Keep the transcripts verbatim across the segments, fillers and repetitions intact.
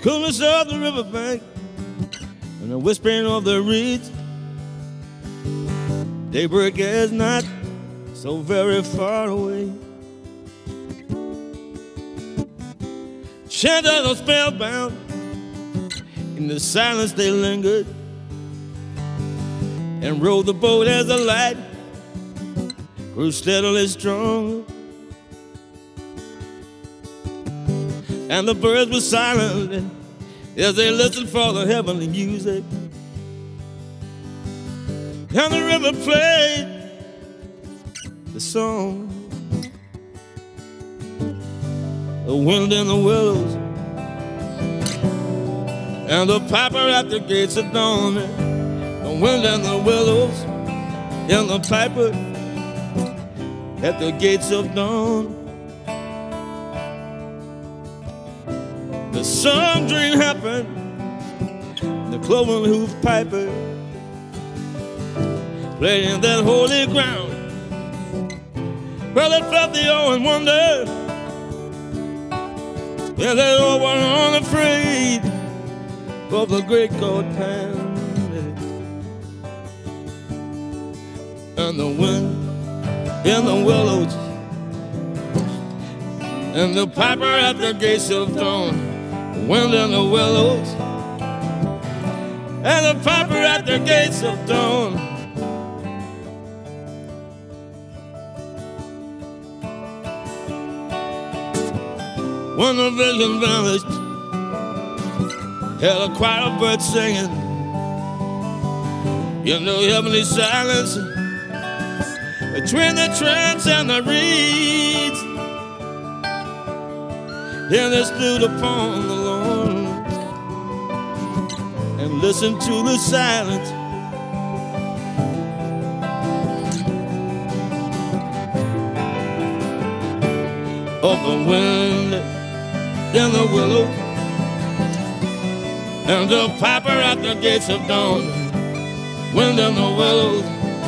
coolness of the riverbank and the whispering of the reeds. Daybreak is not so very far away. Shanties are spellbound, in the silence they lingered and rowed the boat as the light grew steadily strong. And the birds were silent as they listened for the heavenly music. And the river played the song. The wind in the willows and the piper at the gates of dawn. The wind and the willows and the piper at the gates of dawn. The sun dream happened, the cloven hoof piper played in that holy ground where they felt the awe and wonder. Yeah, they all were unafraid of the great God Pan. And the wind in the willows and the piper at the gates of dawn. The wind in the willows and the piper at the gates of dawn. When the vision vanished, held a choir of birds singing in the heavenly silence between the trance and the reeds. Then they stood upon the lawn and listened to the silence of the wind in the willows and the piper at the gates of dawn. Wind in the willows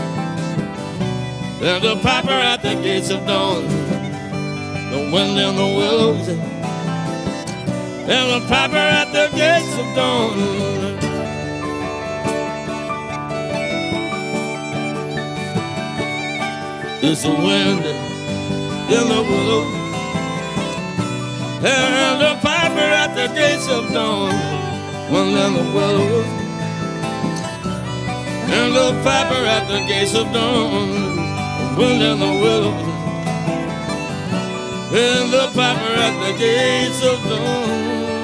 and the piper at the gates of dawn. The wind in the willows and the piper at the gates of dawn. It's the wind in the willows and the piper at the gates of dawn. Wind in the willows and the piper at the gates of dawn. Wind in the willows and the piper at the gates of dawn.